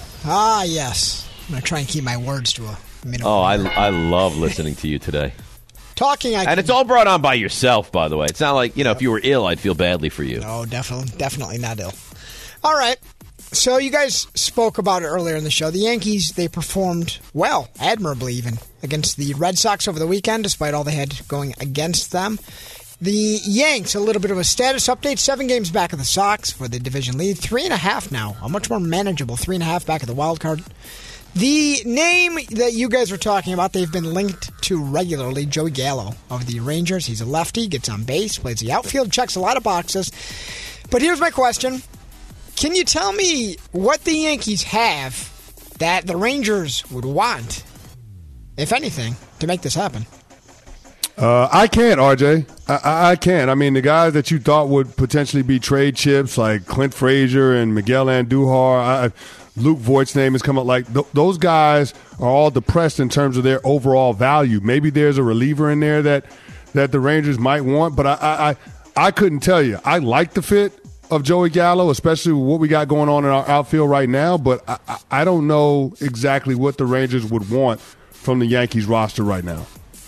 Ah, yes. I'm going to try and keep my words to a minimum. Oh, I, I love listening to you today. Talking, I and it's all brought on by yourself, by the way. It's not like, you know, if you were ill, I'd feel badly for you. No, definitely, definitely not ill. All right. So you guys spoke about it earlier in the show. The Yankees, they performed well, admirably even, against the Red Sox over the weekend, despite all they had going against them. The Yanks, a little bit of a status update, seven games back of the Sox for the division lead. Three and a half now, a much more manageable three and a half back of the wild card. The name that you guys were talking about, they've been linked to regularly, Joey Gallo of the Rangers. He's a lefty, gets on base, plays the outfield, checks a lot of boxes. But here's my question. Can you tell me what the Yankees have that the Rangers would want, if anything, to make this happen? Uh, I can't, R J. I, I, I can't. I mean, the guys that you thought would potentially be trade chips, like Clint Frazier and Miguel Andujar, I, Luke Voigt's name has come up. Like th- those guys are all depressed in terms of their overall value. Maybe there's a reliever in there that that the Rangers might want, but I I, I, I couldn't tell you. I like the fit of Joey Gallo, especially with what we got going on in our outfield right now, but I, I, I don't know exactly what the Rangers would want from the Yankees roster right now.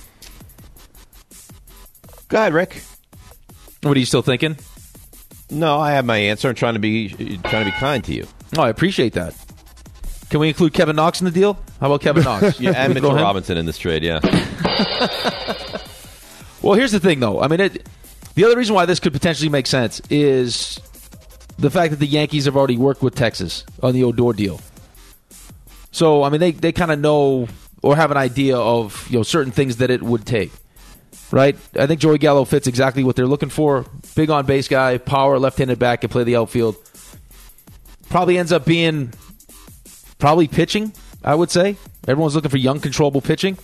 Go ahead, Rick. What are you still thinking? No, I have my answer. I'm trying to be trying to be kind to you. Oh, I appreciate that. Can we include Kevin Knox in the deal? How about Kevin Knox? Yeah, and Mitchell Robinson in this trade, yeah. Well, here's the thing, though. I mean, it, the other reason why this could potentially make sense is the fact that the Yankees have already worked with Texas on the Odor deal. So, I mean, they, they kind of know or have an idea of, you know, certain things that it would take. Right? I think Joey Gallo fits exactly what they're looking for. Big on-base guy, power, left-handed back, can play the outfield. Probably ends up being probably pitching, I would say. Everyone's looking for young, controllable pitching.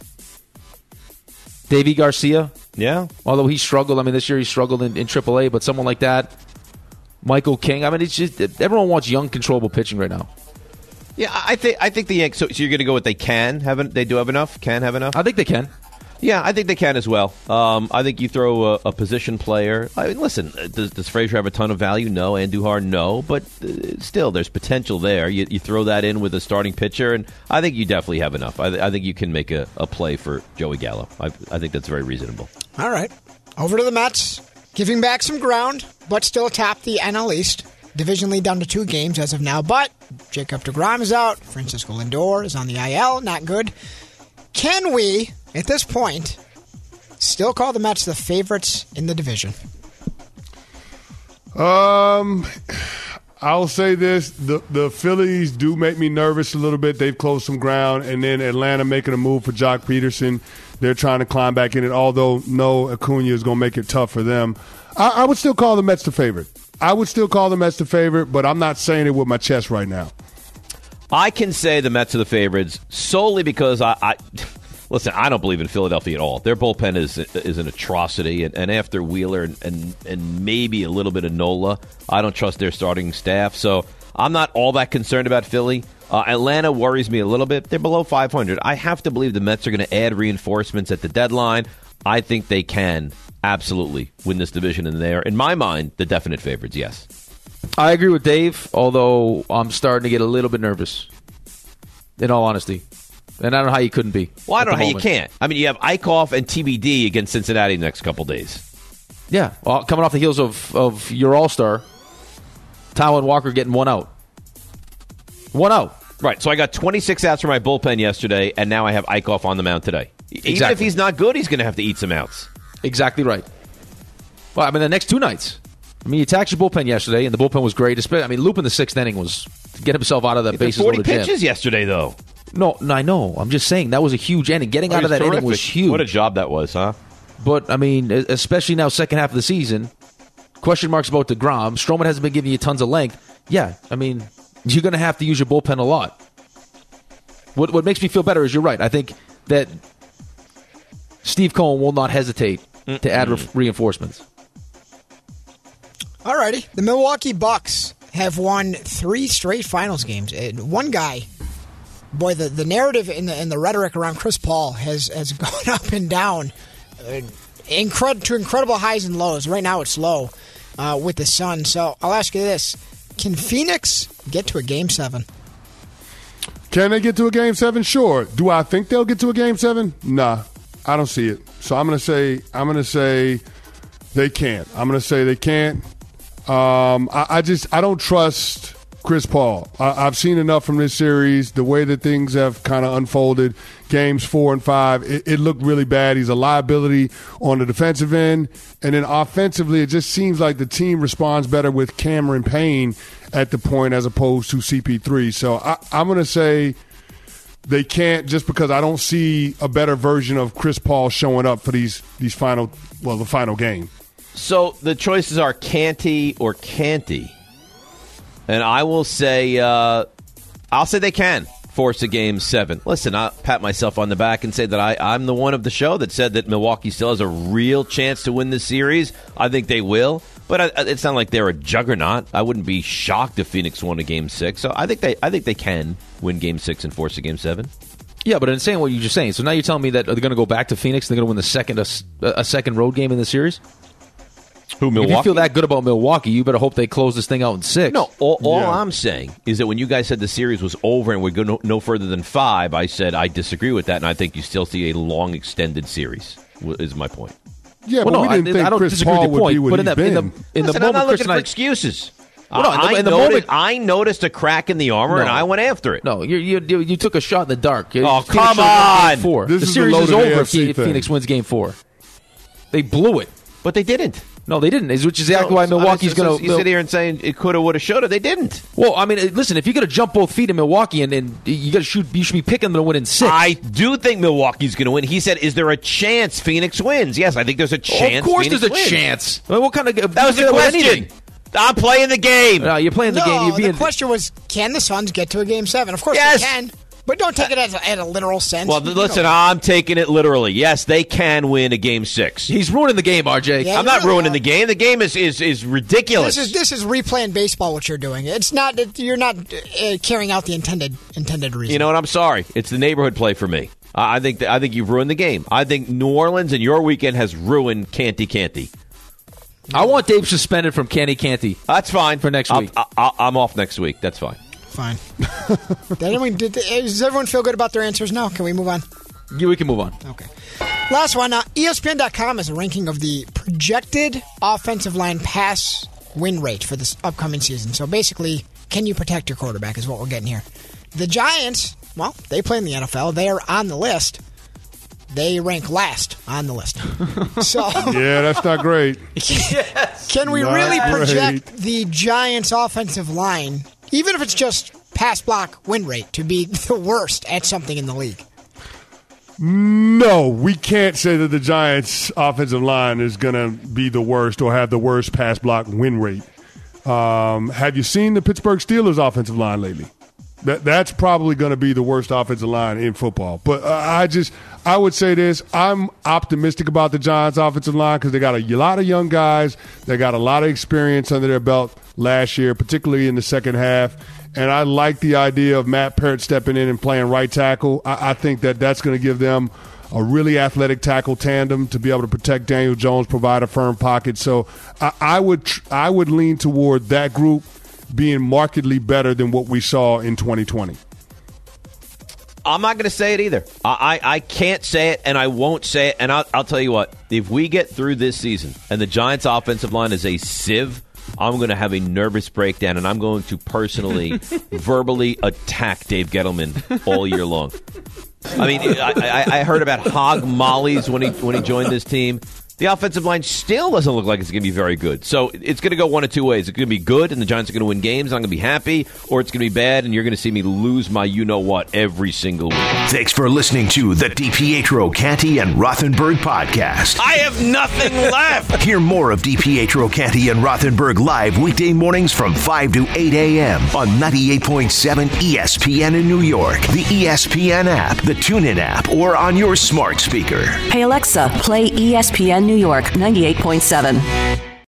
Davey Garcia. Yeah. Although he struggled. I mean, this year he struggled in, in triple A, but someone like that. Michael King. I mean, it's just everyone wants young, controllable pitching right now. Yeah, I think I think the Yankees. So, so you're going to go with they can have they do have enough? Can have enough? I think they can. Yeah, I think they can as well. Um, I think you throw a, a position player. I mean, listen, does, does Frazier have a ton of value? No. Andujar, no. But uh, still, there's potential there. You, you throw that in with a starting pitcher, and I think you definitely have enough. I, th- I think you can make a, a play for Joey Gallo. I, I think that's very reasonable. All right. Over to the Mets. Giving back some ground, but still atop the N L East. Division lead down to two games as of now, but Jacob deGrom is out. Francisco Lindor is on the I L. Not good. Can we, at this point, still call the Mets the favorites in the division? Um, I'll say this. The the Phillies do make me nervous a little bit. They've closed some ground. And then Atlanta making a move for Jock Peterson. They're trying to climb back in it, although no Acuna is going to make it tough for them. I, I would still call the Mets the favorite. I would still call the Mets the favorite, but I'm not saying it with my chest right now. I can say the Mets are the favorites solely because I, I listen. I don't believe in Philadelphia at all. Their bullpen is is an atrocity, and, and after Wheeler and, and and maybe a little bit of Nola, I don't trust their starting staff. So I'm not all that concerned about Philly. Uh, Atlanta worries me a little bit. They're below five hundred. I have to believe the Mets are going to add reinforcements at the deadline. I think they can absolutely win this division, and they are, in my mind, the definite favorites. Yes. I agree with Dave, although I'm starting to get a little bit nervous, in all honesty. And I don't know how you couldn't be. Well, I don't know how moment. You can't. I mean, you have Eichhoff and T B D against Cincinnati the next couple days. Yeah, well, coming off the heels of, of your all-star, Taijuan Walker getting one out. One out. Right, so I got twenty-six outs for my bullpen yesterday, and now I have Eichhoff on the mound today. Exactly. Even if he's not good, he's going to have to eat some outs. Exactly right. Well, I mean, the next two nights. I mean, he taxed your bullpen yesterday, and the bullpen was great. I mean, Loop in the sixth inning was to get himself out of the bases forty loaded jam. pitches yesterday, though. No, no, I know. I'm just saying that was a huge inning. Getting oh, out of that terrific. inning was huge. What a job that was, huh? But, I mean, especially now, second half of the season, question marks about DeGrom. Stroman hasn't been giving you tons of length. Yeah, I mean, you're going to have to use your bullpen a lot. What what makes me feel better is you're right. I think that Steve Cohen will not hesitate Mm-mm. to add re- reinforcements. All righty. The Milwaukee Bucks have won three straight finals games. And one guy, boy, the, the narrative and the, and the rhetoric around Chris Paul has, has gone up and down uh, incred- to incredible highs and lows. Right now it's low uh, with the Suns. So I'll ask you this. Can Phoenix get to a game seven? Can they get to a game seven? Sure. Do I think they'll get to a game seven? Nah, I don't see it. So I'm going to say I'm going to say they can't. I'm going to say they can't. Um, I, I just I don't trust Chris Paul. I, I've seen enough from this series. The way that things have kind of unfolded, games four and five, it, it looked really bad. He's a liability on the defensive end, and then offensively, it just seems like the team responds better with Cameron Payne at the point as opposed to C P three. So I, I'm going to say they can't, just because I don't see a better version of Chris Paul showing up for these these final well the final game. So the choices are Canty or Canty. And I will say, uh, I'll say they can force a game seven. Listen, I'll pat myself on the back and say that I, I'm the one of the show that said that Milwaukee still has a real chance to win this series. I think they will. But I, it's not like they're a juggernaut. I wouldn't be shocked if Phoenix won a game six. So I think they I think they can win game six and force a game seven. Yeah, but in saying what you're just saying, so now you're telling me that they're going to go back to Phoenix and they're going to win the second a, a second road game in the series? Who, Milwaukee? If you feel that good about Milwaukee, you better hope they close this thing out in six. No, all, all Yeah. I'm saying is that when you guys said the series was over and we're going no, no further than five, I said I disagree with that, and I think you still see a long, extended series, is my point. Yeah, Well, but no, we didn't I- think I don't Chris disagree with Paul your would point, be what but in he's the- in been. the- in the Listen, I'm moment, not Chris looking and for I- excuses. Well, no, in the- I, in the noted, moment- I noticed a crack in the armor, and No. I went after it. No, you you you, you took a shot in the dark. You- Oh, Phoenix come should've won on. Game four. This the is series the is loaded over A if, F C if thing. Phoenix wins game four. They blew it. But they didn't. No, they didn't. Which is exactly So- why so- Milwaukee's so- so going to. You sit here and saying it could have, would have, should have. They didn't. Well, I mean, uh, listen. If you're going to jump both feet in Milwaukee, and, and you got to shoot, you should be picking them to win in six. I do think Milwaukee's going to win. He said, "Is there a chance Phoenix wins?" Yes, I think there's a chance. of course, Phoenix there's a wins. chance. Well, what kind of That was the question. I'm playing the game. No, you're playing the no, game. You're being, the question was, can the Suns get to a game seven? Of course Yes. they can, but don't take it as a, as a literal sense. Well, You listen, know. I'm taking it literally. Yes, they can win a game six. He's ruining the game, R J. Yeah, I'm you not really ruining are. the game. The game is is, is ridiculous. This is this is replaying baseball. What you're doing, it's not. It, you're not uh, carrying out the intended intended reason. You know what? I'm sorry. It's the neighborhood play for me. I I think that, I think you've ruined the game. I think New Orleans and your weekend has ruined Canty Canty. I want Dave suspended from Canty Canty. That's fine for next I'll- week. I, I, I'm off next week. That's fine. Fine. Did anyone, did, does everyone feel good about their answers? No. Can we move on? Yeah, we can move on. Okay. Last one. Uh, E S P N dot com has a ranking of the projected offensive line pass win rate for this upcoming season. So basically, can you protect your quarterback is what we're getting here. The Giants, well, they play in the N F L. They are on the list. They rank last on the list. So Yeah, that's not great. can we Not really great. project the Giants' offensive line, even if it's just pass block win rate, to be the worst at something in the league? No, we can't say that the Giants' offensive line is going to be the worst or have the worst pass block win rate. Um, have you seen the Pittsburgh Steelers' offensive line lately? That that's probably going to be the worst offensive line in football. But uh, I just I would say this: I'm optimistic about the Giants' offensive line because they got a lot of young guys. They got a lot of experience under their belt last year, particularly in the second half. And I like the idea of Matt Parrott stepping in and playing right tackle. I, I think that that's going to give them a really athletic tackle tandem to be able to protect Daniel Jones, provide a firm pocket. So I, I would tr- I would lean toward that group being markedly better than what we saw in twenty twenty. I'm not going to say it either. I, I, I can't say it, and I won't say it. And I'll, I'll tell you what. If we get through this season and the Giants' offensive line is a sieve, I'm going to have a nervous breakdown, and I'm going to personally, verbally attack Dave Gettleman all year long. I mean, I, I, I heard about hog mollies when he when he joined this team. The offensive line still doesn't look like it's going to be very good. So it's going to go one of two ways. It's going to be good, and the Giants are going to win games, and I'm going to be happy, or it's going to be bad, and you're going to see me lose my you-know-what every single week. Thanks for listening to the DiPietro, Canty, and Rothenberg podcast. I have nothing left. Hear more of DiPietro, Canty, and Rothenberg live weekday mornings from five to eight a.m. on ninety-eight point seven E S P N in New York, the E S P N app, the TuneIn app, or on your smart speaker. Hey Alexa, play E S P N New York ninety-eight point seven.